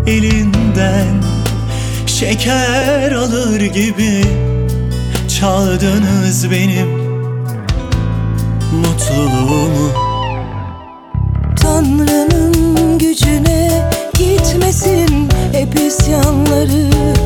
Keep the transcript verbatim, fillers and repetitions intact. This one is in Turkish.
elinden şeker alır gibi çaldınız benim mutluluğumu. Tanrı'nın gücüne gitmesin hep isyanları,